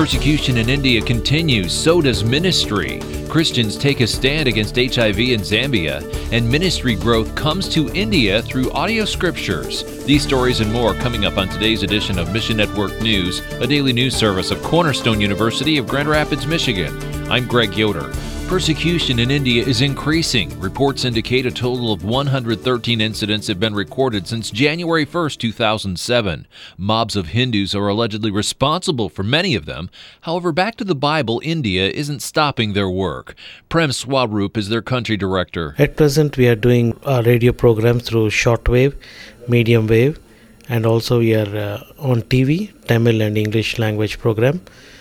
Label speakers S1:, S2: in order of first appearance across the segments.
S1: Persecution in India continues, so does ministry. Christians take a stand against HIV in Zambia, and ministry growth comes to India through audio scriptures. These stories and more coming up on today's edition of Mission Network News, a daily news service of Cornerstone University of Grand Rapids, Michigan. I'm Greg Yoder. Persecution in India is increasing. Reports indicate a total of 113 incidents have been recorded since January 1, 2007. Mobs of Hindus are allegedly responsible for many of them. However, back to the Bible, India isn't stopping their work. Prem Swarup is their country director.
S2: At present, we are doing a radio program through shortwave, medium wave, and also we are on TV, Tamil and English language program.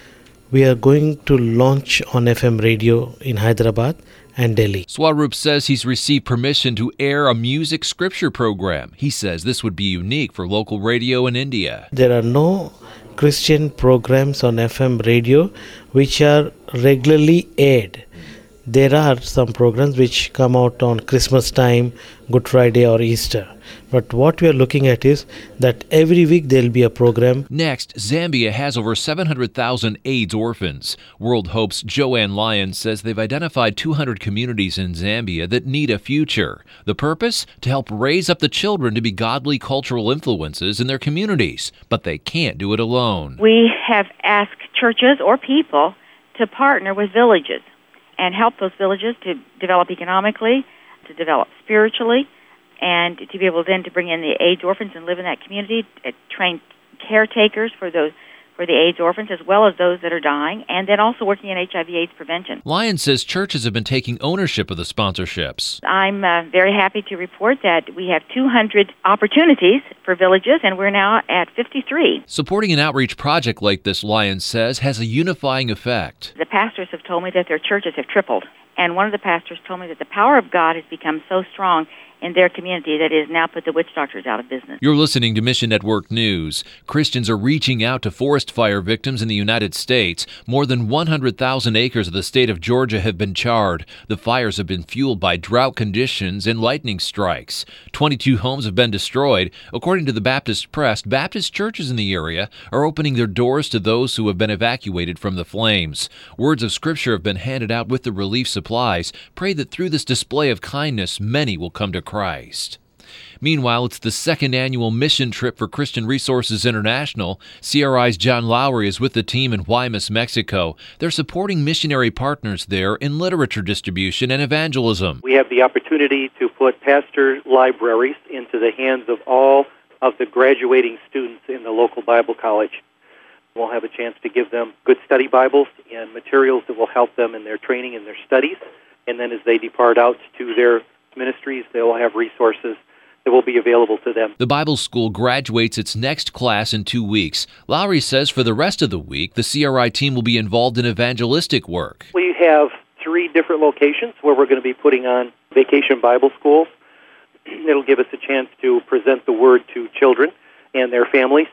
S2: We are going to launch on FM radio in Hyderabad and Delhi.
S1: Swarup says he's received permission to air a music scripture program. He says this would be unique for local radio in India.
S2: There are no Christian programs on FM radio which are regularly aired. There are some programs which come out on Christmas time, Good Friday or Easter. But what we are looking at is that every week there will be a program.
S1: Next, Zambia has over 700,000 AIDS orphans. World Hope's Joanne Lyons says they've identified 200 communities in Zambia that need a future. The purpose? To help raise up the children to be godly cultural influences in their communities. But they can't do it alone.
S3: We have asked churches or people to partner with villages and help those villages to develop economically, to develop spiritually, and to be able then to bring in the AIDS orphans and live in that community, train caretakers for the AIDS orphans as well as those that are dying, and then also working in HIV/AIDS prevention.
S1: Lyons says churches have been taking ownership of the sponsorships.
S3: I'm very happy to report that we have 200 opportunities for villages, and we're now at 53.
S1: Supporting an outreach project like this, Lyons says, has a unifying effect.
S3: The pastors have told me that their churches have tripled, and one of the pastors told me that the power of God has become so strong in their community that it has now put the witch doctors out of business.
S1: You're listening to Mission Network News. Christians are reaching out to forest fire victims in the United States. More than 100,000 acres of the state of Georgia have been charred. The fires have been fueled by drought conditions and lightning strikes. 22 homes have been destroyed. According to the Baptist Press, Baptist churches in the area are opening their doors to those who have been evacuated from the flames. Words of Scripture have been handed out with the relief supplies. Pray that through this display of kindness, many will come to Christ. Meanwhile, it's the second annual mission trip for Christian Resources International. CRI's John Lowry is with the team in Guaymas, Mexico. They're supporting missionary partners there in literature distribution and evangelism.
S4: We have the opportunity to put pastor libraries into the hands of all of the graduating students in the local Bible college. We'll have a chance to give them good study Bibles and materials that will help them in their training and their studies. And then as they depart out to their ministries, they will have resources that will be available to them.
S1: The Bible School graduates its next class in 2 weeks. Lowry says for the rest of the week, the CRI team will be involved in evangelistic work.
S4: We have 3 different locations where we're going to be putting on vacation Bible schools. It'll give us a chance to present the Word to children and their families.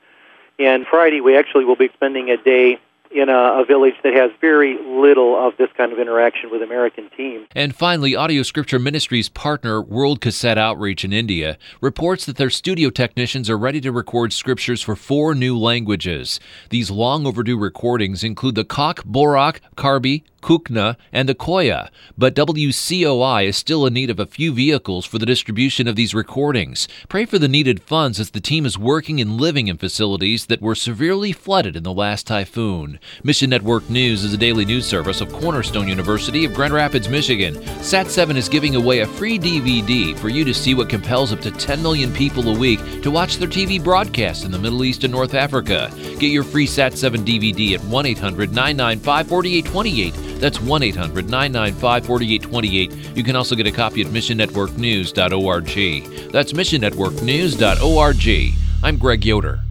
S4: And Friday, we actually will be spending a day in a village that has very little of this kind of interaction with American teams.
S1: And finally, Audio Scripture Ministries partner World Cassette Outreach in India reports that their studio technicians are ready to record scriptures for 4 new languages. These long overdue recordings include the Kak, Borak, Karbi, Kukna, and the Koya, but WCOI is still in need of a few vehicles for the distribution of these recordings. Pray for the needed funds as the team is working and living in facilities that were severely flooded in the last typhoon. Mission Network News is a daily news service of Cornerstone University of Grand Rapids, Michigan. Sat7 is giving away a free DVD for you to see what compels up to 10 million people a week to watch their TV broadcasts in the Middle East and North Africa. Get your free Sat7 DVD at 1-800-995-4828. That's 1-800-995-4828. You can also get a copy at missionnetworknews.org. That's missionnetworknews.org. I'm Greg Yoder.